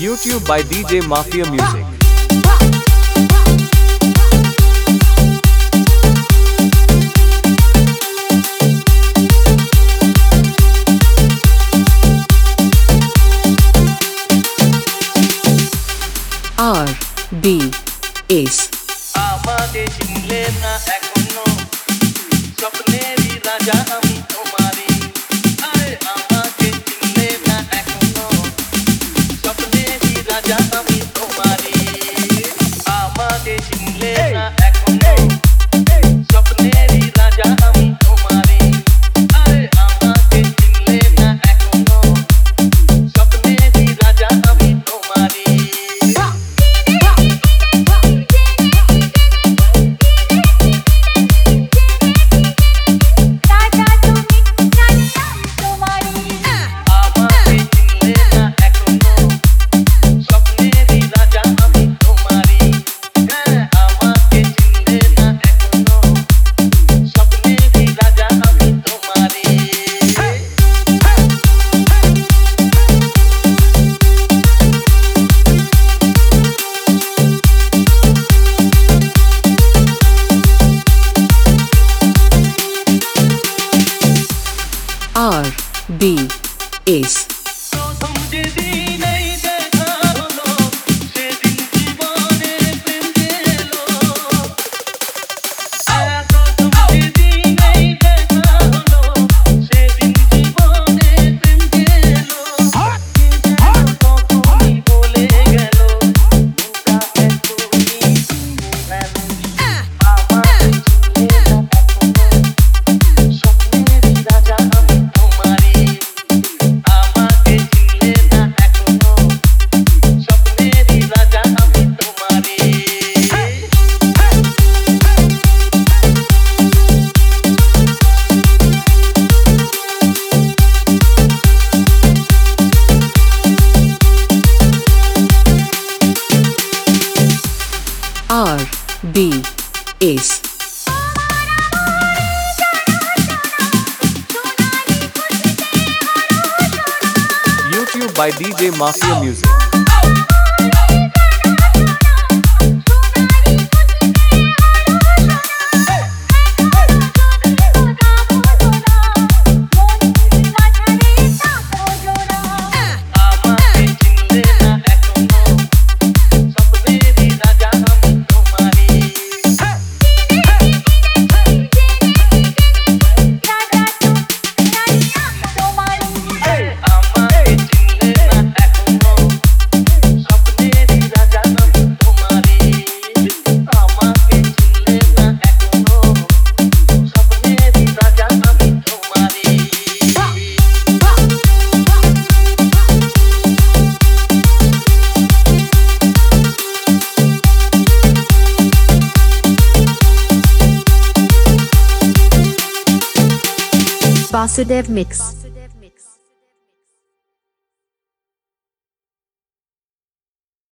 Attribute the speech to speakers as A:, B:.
A: YouTube by DJ Mafia Music.
B: RDS
C: আমাকে চিনলে না এখনো স্বপ্নেরই রাজা আমি তোমারই আরে আমাকে চিনলে না এখনো স্বপ্নেরই রাজা আমি তোমারই আমাকে চিনলে না এখনো স্বপ্নেরই রাজা আমি তোমারই আরে আমাকে চিনলে না এখনো স্বপ্নেরই রাজা আমি তোমারই
B: RDS RDS
A: YouTube by DJ Mafia Music.
B: Vasudev Mix